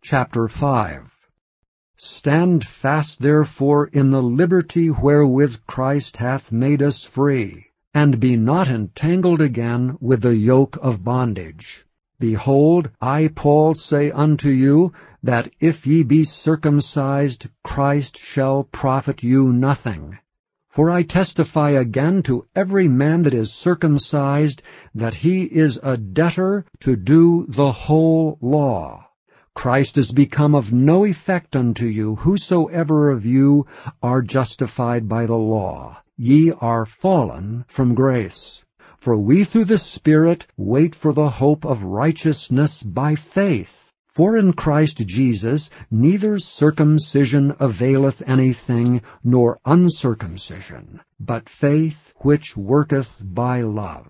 Chapter 5. Stand fast therefore in the liberty wherewith Christ hath made us free, and be not entangled again with the yoke of bondage. Behold, I Paul say unto you, that if ye be circumcised, Christ shall profit you nothing. For I testify again to every man that is circumcised, that he is a debtor to do the whole law. Christ is become of no effect unto you, whosoever of you are justified by the law. Ye are fallen from grace. For we through the Spirit wait for the hope of righteousness by faith. For in Christ Jesus neither circumcision availeth anything, nor uncircumcision, but faith which worketh by love.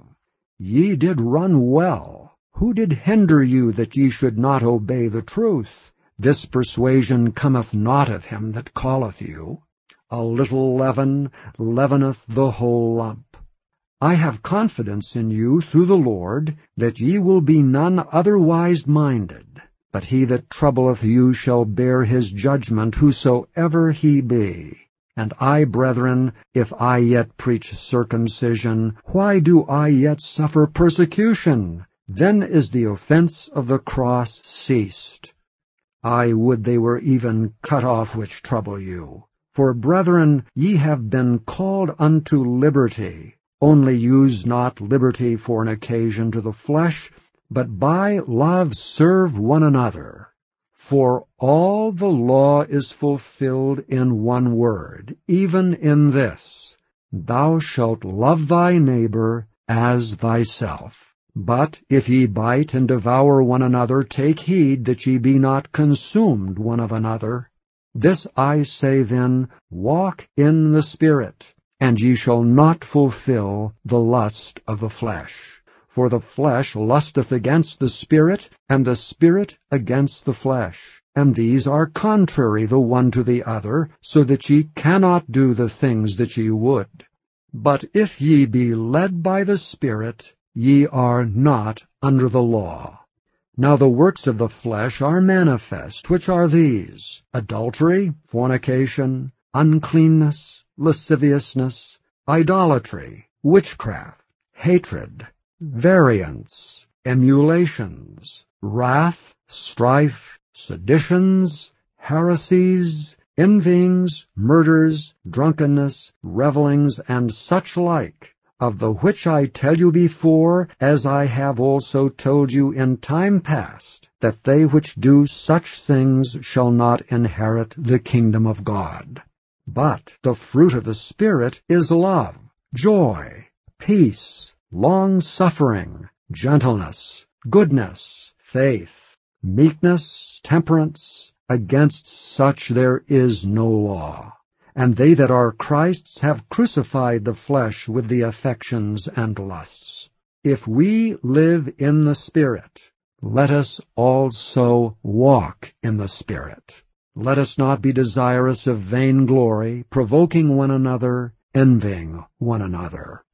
Ye did run well. Who did hinder you that ye should not obey the truth? This persuasion cometh not of him that calleth you. A little leaven leaveneth the whole lump. I have confidence in you through the Lord, that ye will be none otherwise minded. But he that troubleth you shall bear his judgment, whosoever he be. And I, brethren, if I yet preach circumcision, why do I yet suffer persecution? Then is the offense of the cross ceased. I would they were even cut off which trouble you. For, brethren, ye have been called unto liberty. Only use not liberty for an occasion to the flesh, but by love serve one another. For all the law is fulfilled in one word, even in this: Thou shalt love thy neighbor as thyself. But if ye bite and devour one another, take heed that ye be not consumed one of another. This I say then, walk in the Spirit, and ye shall not fulfill the lust of the flesh. For the flesh lusteth against the Spirit, and the Spirit against the flesh. And these are contrary the one to the other, so that ye cannot do the things that ye would. But if ye be led by the Spirit, ye are not under the law. Now the works of the flesh are manifest, which are these: adultery, fornication, uncleanness, lasciviousness, idolatry, witchcraft, hatred, variance, emulations, wrath, strife, seditions, heresies, envyings, murders, drunkenness, revellings, and such like, of the which I tell you before, as I have also told you in time past, that they which do such things shall not inherit the kingdom of God. But the fruit of the Spirit is love, joy, peace, long-suffering, gentleness, goodness, faith, meekness, temperance. Against such there is no law. And they that are Christ's have crucified the flesh with the affections and lusts. If we live in the Spirit, let us also walk in the Spirit. Let us not be desirous of vainglory, provoking one another, envying one another.